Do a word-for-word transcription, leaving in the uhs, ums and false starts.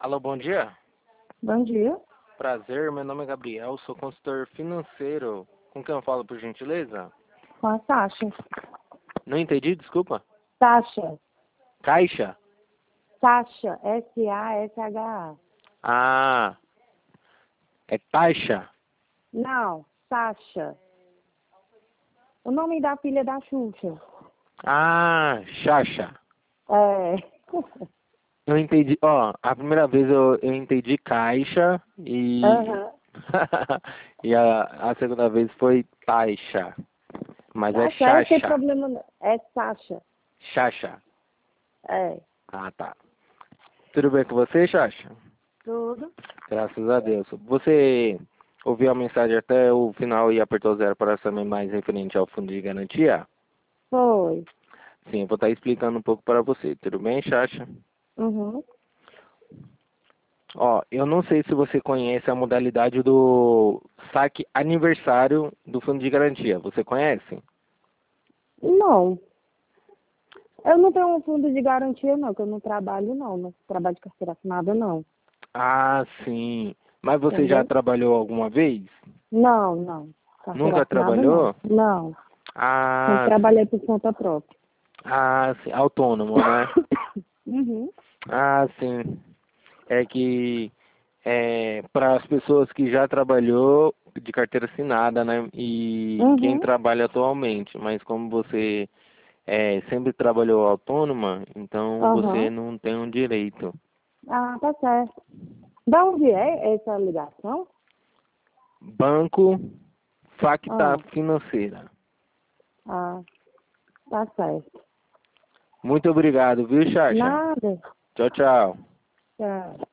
Alô, bom dia. Bom dia. Prazer, meu nome é Gabriel, sou consultor financeiro. Com quem eu falo, por gentileza? Com a Sasha. Não entendi, desculpa. Sasha. Caixa? Sasha. S A S H A. Ah, é taxa? Não, Sasha. O nome da filha da Xuxa. Ah, Xaxa. É. Eu entendi, ó, a primeira vez eu, eu entendi caixa e, Aham. e a, a segunda vez foi taxa. Mas é Tá certo, tem Xaxa. problema não. É Sasha. Xaxa. É. Ah, tá. Tudo bem com você, Xaxa? Tudo. Graças a Deus. Você ouviu a mensagem até o final e apertou zero para saber mais referente ao fundo de garantia? Foi. Sim, eu vou estar explicando um pouco para você. Tudo bem, Xaxa? Uhum. Ó, eu não sei se você conhece a modalidade do saque aniversário do fundo de garantia. Você conhece? Não. Eu não tenho um fundo de garantia, não, que eu não trabalho, não. Não trabalho de carteira assinada, não. Ah, sim. Mas você já Entendeu? trabalhou alguma vez? Não, não. Carteira Nunca assinada, não. trabalhou? Não. Sempre Ah, sim. trabalhei por conta própria. Ah, sim. Autônomo, né? Uhum. Ah, sim. É que é, para as pessoas que já trabalhou de carteira assinada, né? E quem Uhum. trabalha atualmente, mas como você é, sempre trabalhou autônoma, então você Aham. não tem um direito. Ah, tá certo. Da onde é essa ligação? Banco Facta Ah, Financeira. ah, tá certo. Muito obrigado, viu, Xaxa? Nada. Tchau, tchau. Tchau.